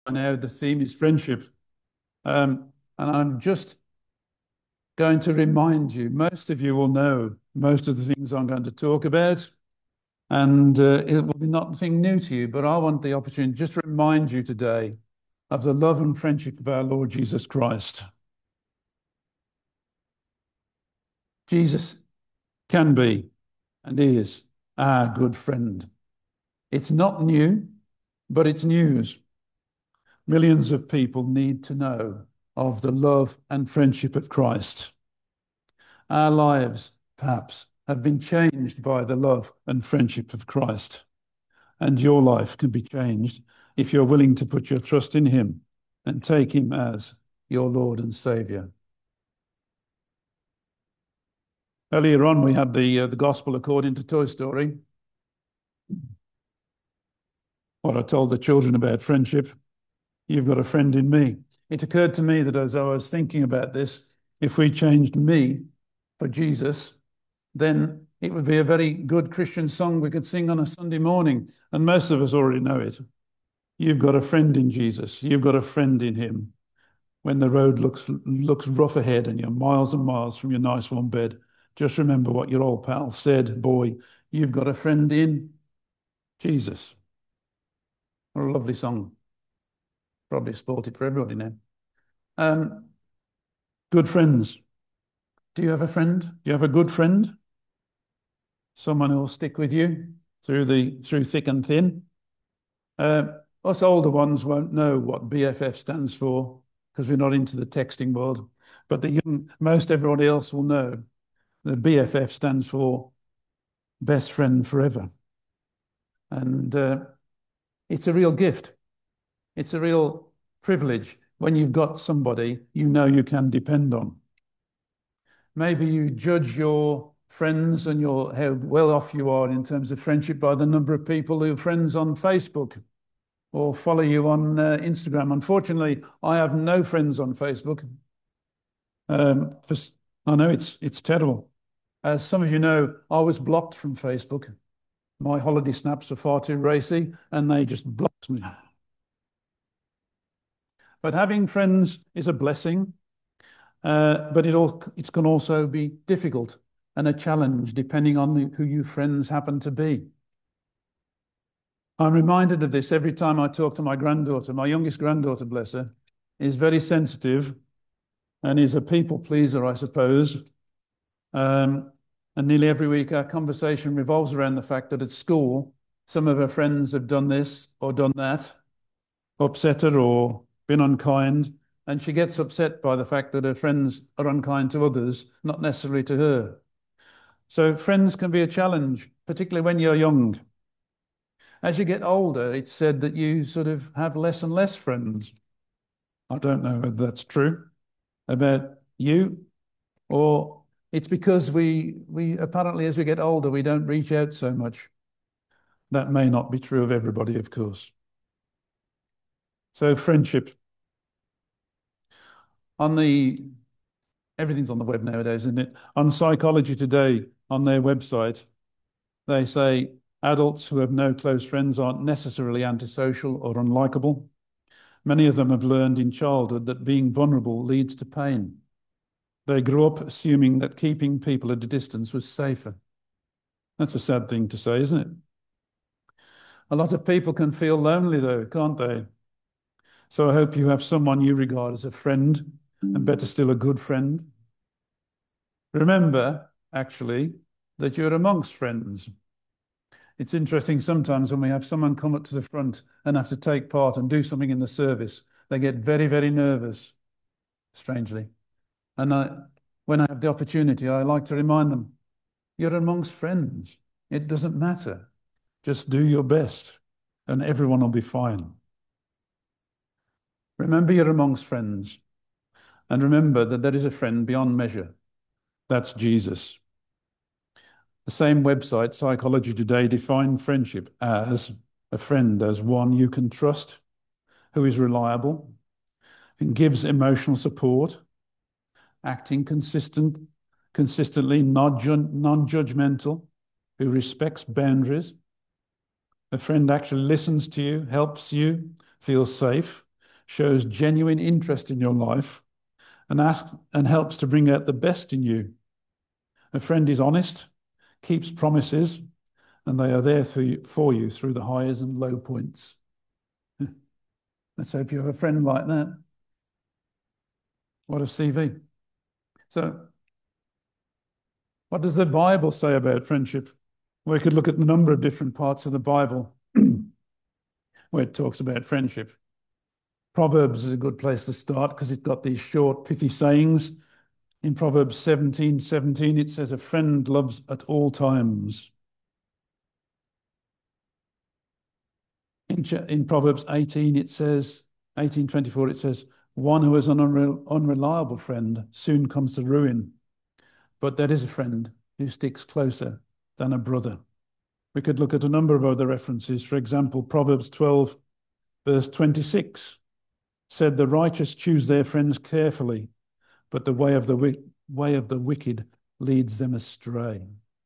now the theme is friendship. And I'm just going to remind you, most of you will know most of the things I'm going to talk about, and it will be nothing new to you, but I want the opportunity just to remind you today of the love and friendship of our Lord Jesus Christ. Jesus can be and is our good friend. It's not new, but it's news. Millions of people need to know of the love and friendship of Christ. Our lives, perhaps, have been changed by the love and friendship of Christ. And your life can be changed if you're willing to put your trust in Him and take Him as your Lord and Saviour. Earlier on, we had the Gospel according to Toy Story. What I told the children about friendship. You've got a friend in me. It occurred to me that as I was thinking about this, if we changed me for Jesus, then it would be a very good Christian song we could sing on a Sunday morning. And most of us already know it. You've got a friend in Jesus. You've got a friend in Him. When the road looks rough ahead and you're miles and miles from your nice warm bed, just remember what your old pal said, boy, you've got a friend in Jesus. What a lovely song. Probably spoilt it for everybody now. Good friends. Do you have a friend? Do you have a good friend? Someone who will stick with you through thick and thin. Us older ones won't know what BFF stands for because we're not into the texting world. But most everybody else will know the BFF stands for best friend forever. And it's a real gift. It's a real privilege when you've got somebody you know you can depend on. Maybe you judge your friends and how well off you are in terms of friendship by the number of people who are friends on Facebook or follow you on Instagram. Unfortunately, I have no friends on Facebook. I know it's terrible. As some of you know, I was blocked from Facebook. My holiday snaps are far too racy, and they just blocked me. But having friends is a blessing, but it can also be difficult and a challenge depending on who your friends happen to be. I'm reminded of this every time I talk to my granddaughter. My youngest granddaughter, bless her, is very sensitive and is a people pleaser, I suppose. And nearly every week our conversation revolves around the fact that at school, some of her friends have done this or done that, upset her or been unkind, and she gets upset by the fact that her friends are unkind to others, not necessarily to her. So friends can be a challenge, particularly when you're young. As you get older, it's said that you sort of have less and less friends. I don't know whether that's true about you, or it's because we apparently, as we get older, we don't reach out so much. That may not be true of everybody, of course. So friendship. Everything's on the web nowadays, isn't it? On Psychology Today, on their website, they say adults who have no close friends aren't necessarily antisocial or unlikable. Many of them have learned in childhood that being vulnerable leads to pain. They grew up assuming that keeping people at a distance was safer. That's a sad thing to say, isn't it? A lot of people can feel lonely, though, can't they? So I hope you have someone you regard as a friend, and better still, a good friend. Remember, actually, that you're amongst friends. It's interesting sometimes when we have someone come up to the front and have to take part and do something in the service, they get very, very nervous, strangely. And when I have the opportunity, I like to remind them, you're amongst friends. It doesn't matter. Just do your best and everyone will be fine. Remember you're amongst friends. And remember that there is a friend beyond measure. That's Jesus. The same website, Psychology Today, defined friendship as a friend, as one you can trust, who is reliable, and gives emotional support, acting consistently, non-judgmental, who respects boundaries. A friend actually listens to you, helps you, feels safe, shows genuine interest in your life and helps to bring out the best in you. A friend is honest, keeps promises, and they are there for you through the highs and low points. Let's hope you have a friend like that. What a CV. So, what does the Bible say about friendship? We could look at a number of different parts of the Bible where it talks about friendship. Proverbs is a good place to start because it's got these short, pithy sayings. In Proverbs 17:17, it says, "A friend loves at all times." In Proverbs 18:24, it says, "One who is an unreliable friend soon comes to ruin, but there is a friend who sticks closer than a brother." We could look at a number of other references. For example, Proverbs 12, verse 26 said, "The righteous choose their friends carefully, but the way of the wicked leads them astray."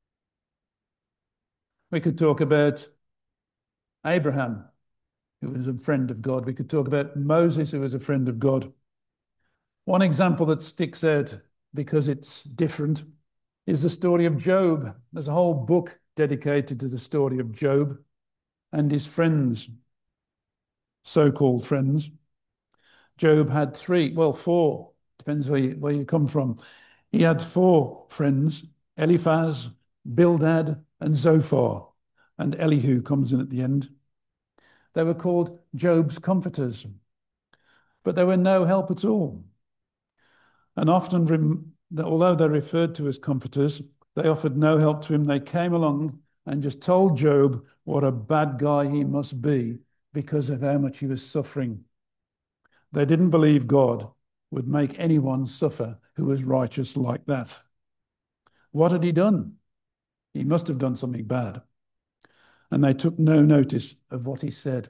We could talk about Abraham, who was a friend of God. We could talk about Moses, who was a friend of God. One example that sticks out because it's different is the story of Job. There's a whole book dedicated to the story of Job and his friends, so-called friends. Job had four, depends where you come from. He had four friends: Eliphaz, Bildad, and Zophar, and Elihu comes in at the end. They were called Job's comforters, but they were no help at all. And often, although they're referred to as comforters, they offered no help to him. They came along and just told Job what a bad guy he must be because of how much he was suffering. They didn't believe God would make anyone suffer who was righteous like that. What had he done? He must have done something bad. And they took no notice of what he said.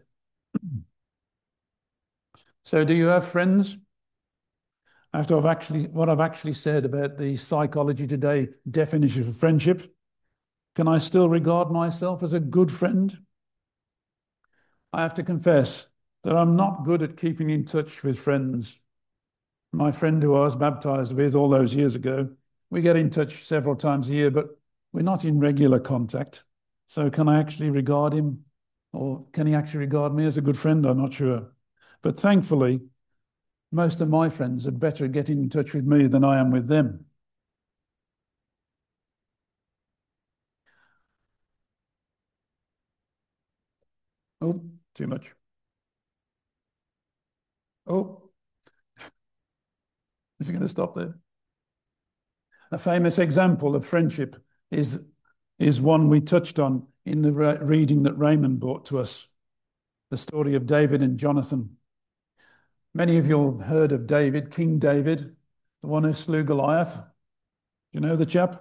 So do you have friends? After what I've actually said about the Psychology Today definition of friendship, can I still regard myself as a good friend? I have to confess that I'm not good at keeping in touch with friends. My friend who I was baptized with all those years ago, we get in touch several times a year, but we're not in regular contact. So can I actually regard him, or can he actually regard me as a good friend? I'm not sure. But thankfully, most of my friends are better at getting in touch with me than I am with them. Oh, too much. Oh, is he going to stop there? A famous example of friendship is one we touched on in the reading that Raymond brought to us, the story of David and Jonathan. Many of you have heard of David, King David, the one who slew Goliath. You know the chap?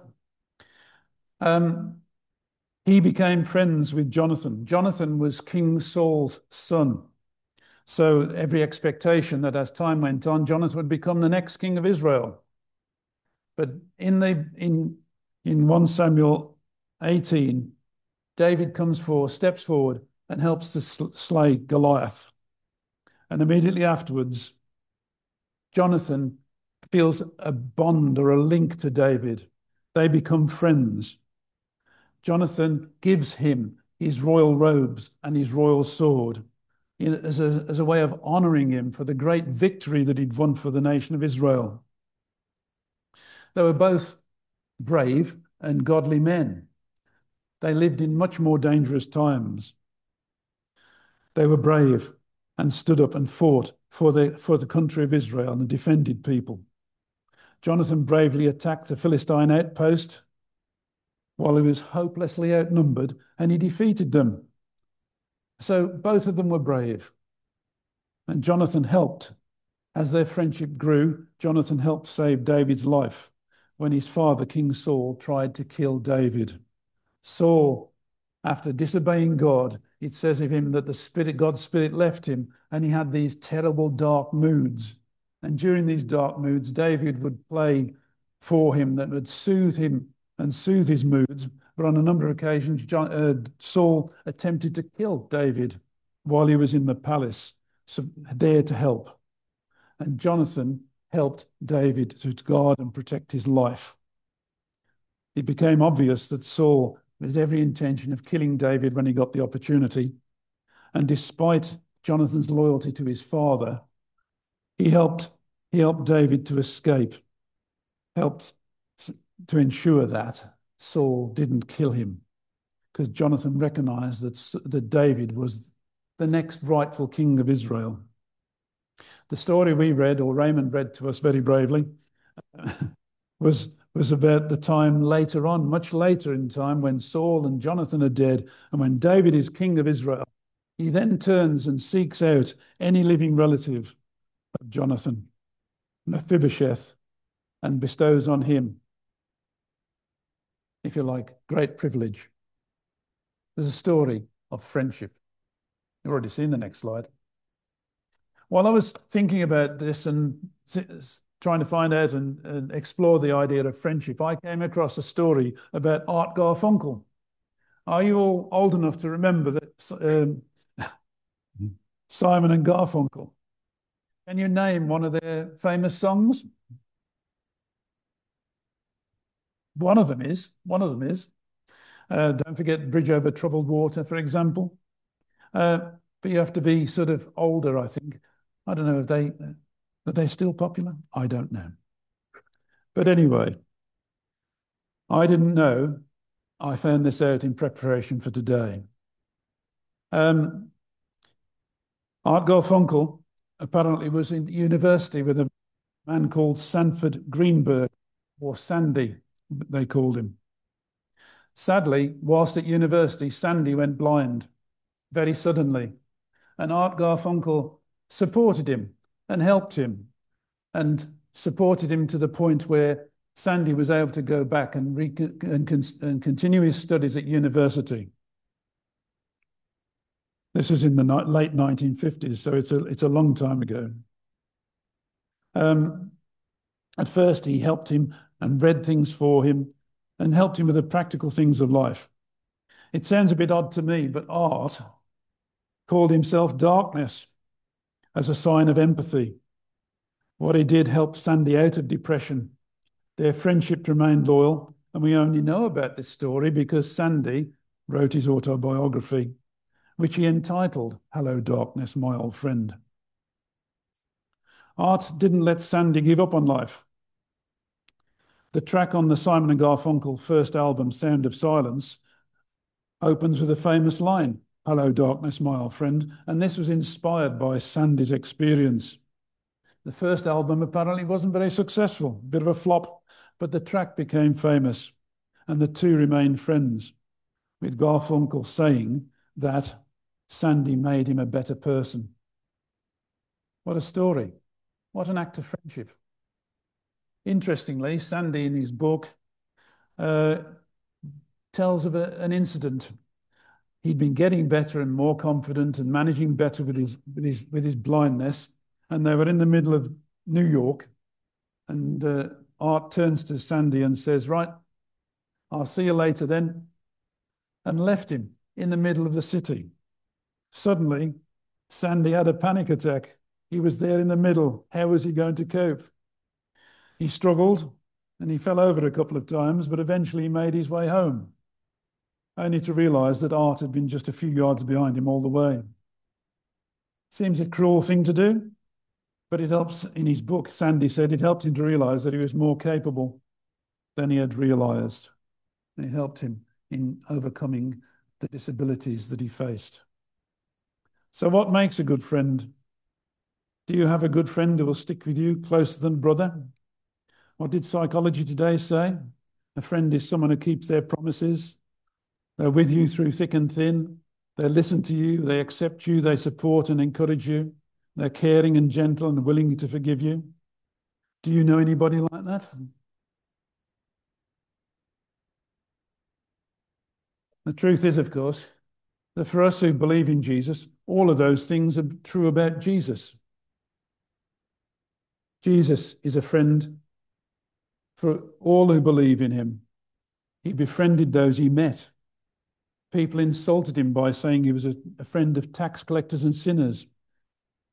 He became friends with Jonathan. Jonathan was King Saul's son. So every expectation that as time went on, Jonathan would become the next king of Israel. But in 1 Samuel 18, David steps forward and helps to slay Goliath. And immediately afterwards, Jonathan feels a bond or a link to David. They become friends. Jonathan gives him his royal robes and his royal sword as a way of honoring him for the great victory that he'd won for the nation of Israel. They were both brave and godly men. They lived in much more dangerous times. They were brave and stood up and fought for the country of Israel and defended people. Jonathan bravely attacked a Philistine outpost while he was hopelessly outnumbered, and he defeated them. So both of them were brave. And Jonathan helped. As their friendship grew, Jonathan helped save David's life when his father, King Saul, tried to kill David. Saul, after disobeying God, it says of him that God's Spirit left him, and he had these terrible dark moods. And during these dark moods, David would play for him that would soothe him and soothe his moods. But on a number of occasions, Saul attempted to kill David while he was in the palace. there to help. And Jonathan helped David to guard and protect his life. It became obvious that Saul had every intention of killing David when he got the opportunity. And despite Jonathan's loyalty to his father, he helped David to escape, helped to ensure that Saul didn't kill him, because Jonathan recognized that David was the next rightful king of Israel. The story we read, or Raymond read to us very bravely, was about the time later on, much later in time, when Saul and Jonathan are dead, and when David is king of Israel. He then turns and seeks out any living relative of Jonathan, Mephibosheth, and bestows on him, if you like, great privilege. There's a story of friendship. You've already seen the next slide. While I was thinking about this and trying to find out and explore the idea of friendship, I came across a story about Art Garfunkel. Are you all old enough to remember that Simon and Garfunkel? Can you name one of their famous songs? One of them is. Don't forget Bridge Over Troubled Water, for example. But you have to be sort of older, I think. I don't know if are they still popular? I don't know. But anyway, I didn't know. I found this out in preparation for today. Art Garfunkel apparently was in university with a man called Sanford Greenberg, or Sandy, they called him. Sadly, whilst at university, Sandy went blind very suddenly, and Art Garfunkel supported him and helped him and supported him to the point where Sandy was able to go back and continue his studies at university. This is in the late 1950s, so it's a long time ago. At first, he helped him and read things for him and helped him with the practical things of life. It sounds a bit odd to me, but Art called himself Darkness as a sign of empathy. What he did helped Sandy out of depression. Their friendship remained loyal, and we only know about this story because Sandy wrote his autobiography, which he entitled Hello, Darkness, My Old Friend. Art didn't let Sandy give up on life. The track on the Simon and Garfunkel first album, Sound of Silence, opens with a famous line, Hello, Darkness, My Old Friend, and this was inspired by Sandy's experience. The first album apparently wasn't very successful, a bit of a flop, but the track became famous, and the two remained friends, with Garfunkel saying that Sandy made him a better person. What a story. What an act of friendship. Interestingly, Sandy, in his book, tells of an incident. He'd been getting better and more confident and managing better with his blindness, and they were in the middle of New York, and Art turns to Sandy and says, right, I'll see you later then, and left him in the middle of the city. Suddenly, Sandy had a panic attack. He was there in the middle. How was he going to cope? He struggled and he fell over a couple of times, but eventually he made his way home, only to realize that Art had been just a few yards behind him all the way. Seems a cruel thing to do, but it helps. In his book, Sandy said it helped him to realize that he was more capable than he had realized. And it helped him in overcoming the disabilities that he faced. So what makes a good friend? Do you have a good friend who will stick with you closer than brother? What did Psychology Today say? A friend is someone who keeps their promises. They're with you through thick and thin. They listen to you. They accept you. They support and encourage you. They're caring and gentle and willing to forgive you. Do you know anybody like that? The truth is, of course, that for us who believe in Jesus, all of those things are true about Jesus. Jesus is a friend for all who believe in him. He befriended those he met. People insulted him by saying he was a friend of tax collectors and sinners.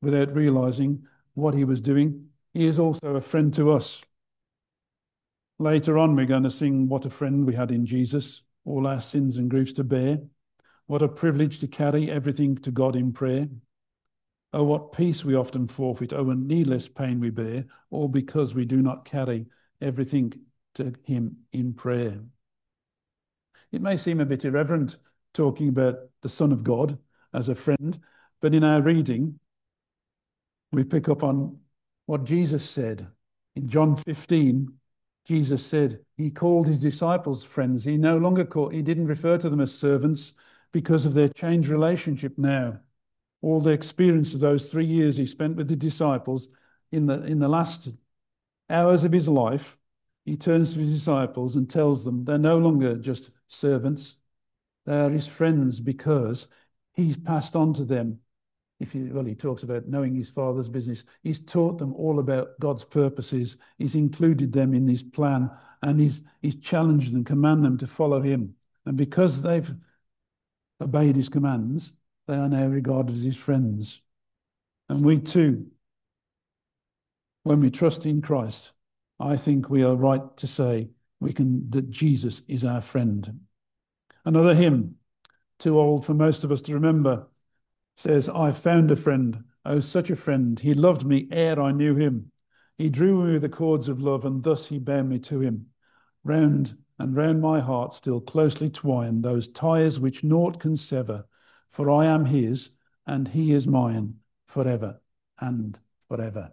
without realizing what he was doing. He is also a friend to us. Later on, we're going to sing What a Friend We Had in Jesus, all our sins and griefs to bear. What a privilege to carry everything to God in prayer. Oh, what peace we often forfeit. Oh, and needless pain we bear, all because we do not carry everything to him in prayer. It may seem a bit irreverent talking about the Son of God as a friend, but in our reading, we pick up on what Jesus said. In John 15, Jesus said he called his disciples friends. He didn't refer to them as servants because of their changed relationship now. All the experience of those 3 years he spent with the disciples, in the last hours of his life, he turns to his disciples and tells them they're no longer just servants. They are his friends because he's passed on to them. He talks about knowing his Father's business. He's taught them all about God's purposes. He's included them in his plan, and he's challenged and commanded them to follow him. And because they've obeyed his commands, they are now regarded as his friends. And we too, when we trust in Christ, I think we are right to say that Jesus is our friend. Another hymn, too old for most of us to remember, says, I found a friend, oh, such a friend. He loved me ere I knew him. He drew me with the cords of love, and thus he bound me to him. Round and round my heart still closely twine those ties which naught can sever, for I am his, and he is mine, forever and forever.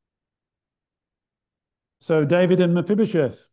So David and Mephibosheth.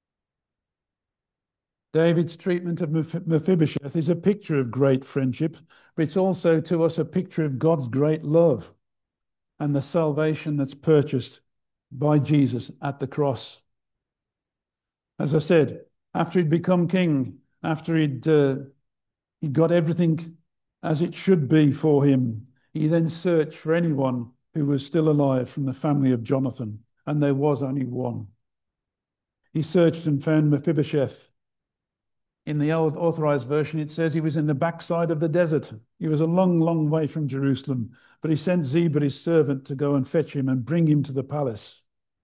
David's treatment of Mephibosheth is a picture of great friendship, but it's also to us a picture of God's great love and the salvation that's purchased by Jesus at the cross. As I said, after he'd become king, after he'd got everything as it should be for him, he then searched for anyone who was still alive from the family of Jonathan, and there was only one. He searched and found Mephibosheth. In the old authorized version, it says he was in the backside of the desert. He was a long, long way from Jerusalem, but he sent Ziba, his servant, to go and fetch him and bring him to the palace.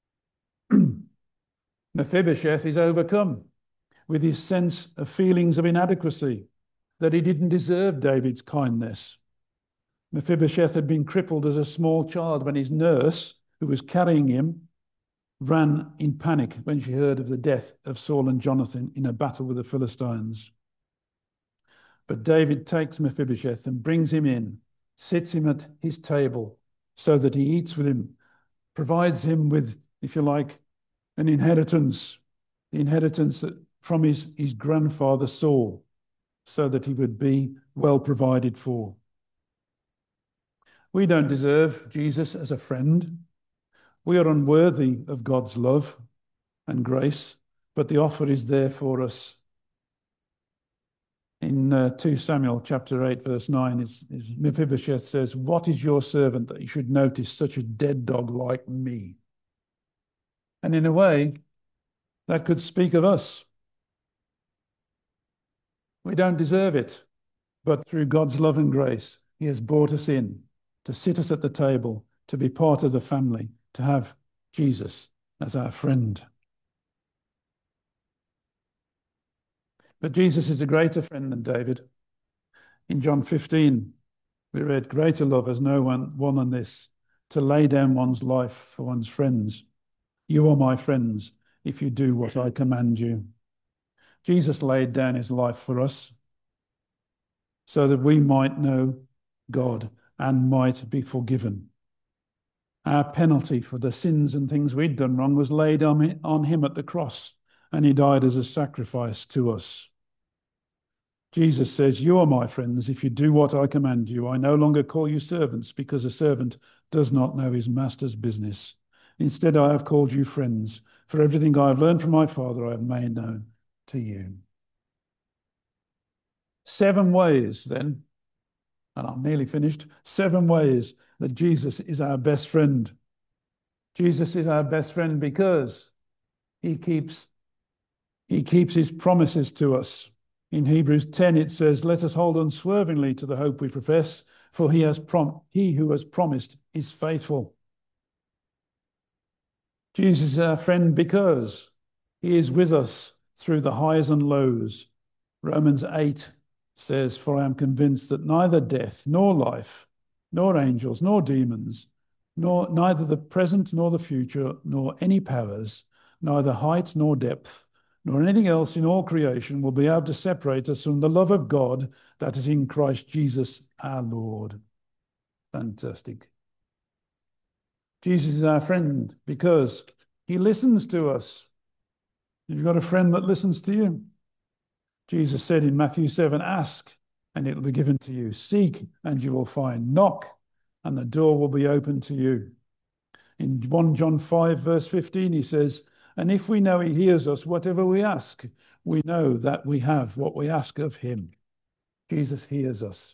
Mephibosheth is overcome with his sense of feelings of inadequacy, that he didn't deserve David's kindness. Mephibosheth had been crippled as a small child when his nurse, who was carrying him, ran in panic when she heard of the death of Saul and Jonathan in a battle with the Philistines. But David takes Mephibosheth and brings him in, sits him at his table so that he eats with him, provides him with, if you like, an inheritance, the inheritance from his grandfather Saul, so that he would be well provided for. We don't deserve Jesus as a friend. We are unworthy of God's love and grace, but the offer is there for us. In 2 Samuel chapter 8, verse 9, Mephibosheth says, what is your servant that you should notice such a dead dog like me? And in a way, that could speak of us. We don't deserve it, but through God's love and grace, he has brought us in to sit us at the table, to be part of the family, to have Jesus as our friend. But Jesus is a greater friend than David. In John 15, we read, greater love has no one than this, to lay down one's life for one's friends. You are my friends if you do what I command you. Jesus laid down his life for us so that we might know God and might be forgiven. Our penalty for the sins and things we'd done wrong was laid on him at the cross, and he died as a sacrifice to us. Jesus says, you are my friends if you do what I command you. I no longer call you servants, because a servant does not know his master's business. Instead, I have called you friends, for everything I have learned from my Father I have made known to you. 7 ways then, and I'm nearly finished, 7 ways that Jesus is our best friend. Jesus is our best friend because he keeps his promises to us. In Hebrews 10, it says, let us hold unswervingly to the hope we profess, for he who has promised is faithful. Jesus is our friend because he is with us through the highs and lows. Romans 8 says, "For I am convinced that neither death nor life, nor angels, nor demons, neither the present nor the future, nor any powers, neither height nor depth, nor anything else in all creation will be able to separate us from the love of God that is in Christ Jesus our Lord." Fantastic. Jesus is our friend because he listens to us. You've got a friend that listens to you. Jesus said in Matthew 7, "Ask, and it will be given to you. Seek, and you will find. Knock, and the door will be opened to you." In 1 John 5, verse 15, he says, "And if we know he hears us, whatever we ask, we know that we have what we ask of him." Jesus hears us.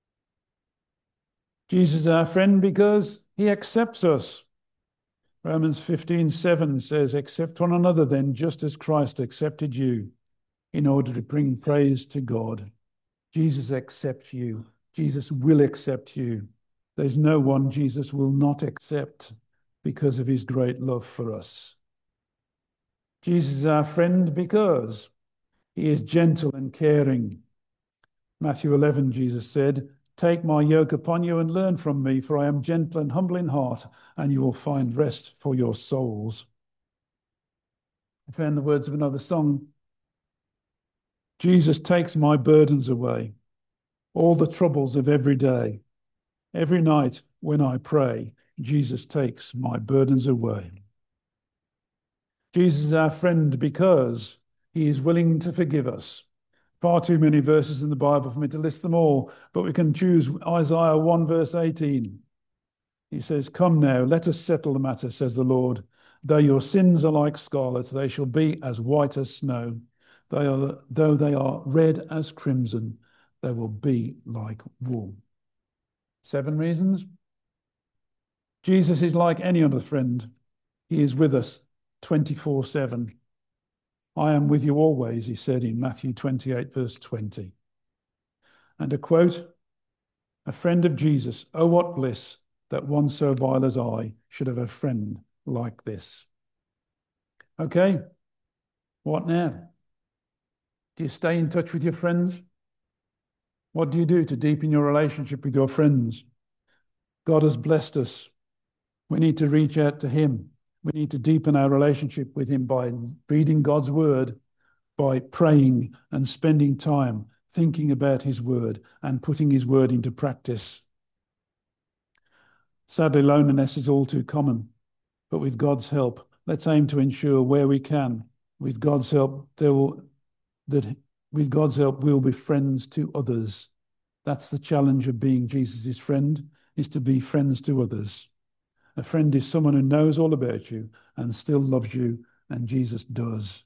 Jesus is our friend because he accepts us. Romans 15:7 says, "Accept one another then, just as Christ accepted you, in order to bring praise to God." Jesus accepts you. Jesus will accept you. There's no one Jesus will not accept because of his great love for us. Jesus is our friend because he is gentle and caring. Matthew 11, Jesus said, "Take my yoke upon you and learn from me, for I am gentle and humble in heart, and you will find rest for your souls." I found the words of another song. Jesus takes my burdens away, all the troubles of every day. Every night when I pray, Jesus takes my burdens away. Jesus is our friend because he is willing to forgive us. Far too many verses in the Bible for me to list them all, but we can choose Isaiah 1, verse 18. He says, "Come now, let us settle the matter, says the Lord. Though your sins are like scarlet, they shall be as white as snow. Though they are red as crimson, they will be like wool." 7 reasons. Jesus is like any other friend. He is with us 24/7. "I am with you always," he said in Matthew 28, verse 20. And a quote, "A friend of Jesus, oh, what bliss that one so vile as I should have a friend like this." Okay, what now? Do you stay in touch with your friends? What do you do to deepen your relationship with your friends? God has blessed us. We need to reach out to him. We need to deepen our relationship with him by reading God's word, by praying and spending time thinking about his word and putting his word into practice. Sadly, loneliness is all too common, but with God's help, let's aim to ensure where we can, with God's help, with God's help, we'll be friends to others. That's the challenge of being Jesus' friend, is to be friends to others. A friend is someone who knows all about you and still loves you, and Jesus does.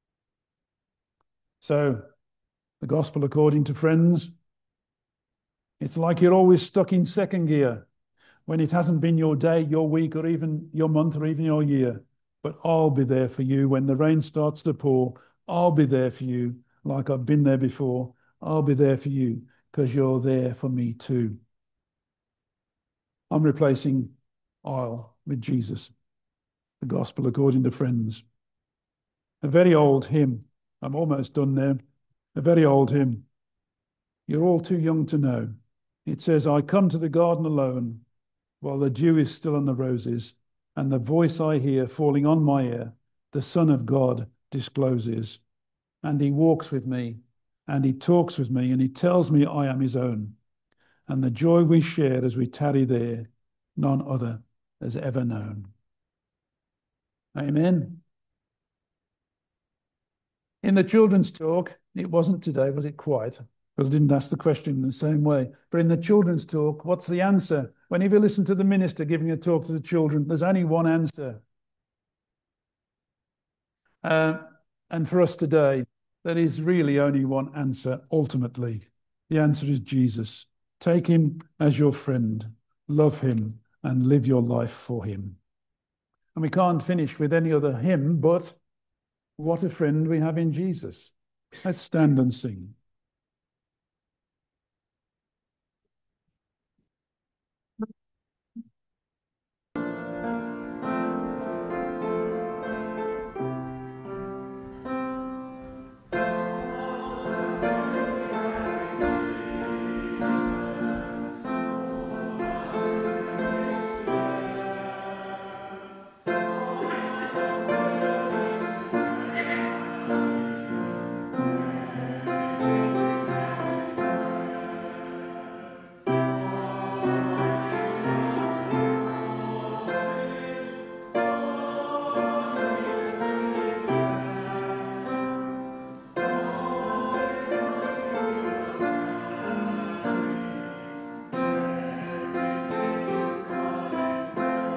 So, the gospel according to friends, it's like you're always stuck in second gear when it hasn't been your day, your week, or even your month, or even your year. But I'll be there for you when the rain starts to pour. I'll be there for you like I've been there before. I'll be there for you because you're there for me too. I'm replacing I'll with Jesus. The gospel according to friends. A very old hymn. I'm almost done now. A very old hymn. You're all too young to know. It says, "I come to the garden alone, while the dew is still on the roses, and the voice I hear falling on my ear, the Son of God discloses. And he walks with me, and he talks with me, and he tells me I am his own. And the joy we share as we tarry there, none other has ever known." Amen. In the children's talk, it wasn't today, was it quite? Because I didn't ask the question in the same way. But in the children's talk, what's the answer? Whenever you listen to the minister giving a talk to the children, there's only one answer. And for us today, there is really only one answer, ultimately. The answer is Jesus. Take him as your friend, love him, and live your life for him. And we can't finish with any other hymn, but what a friend we have in Jesus. Let's stand and sing.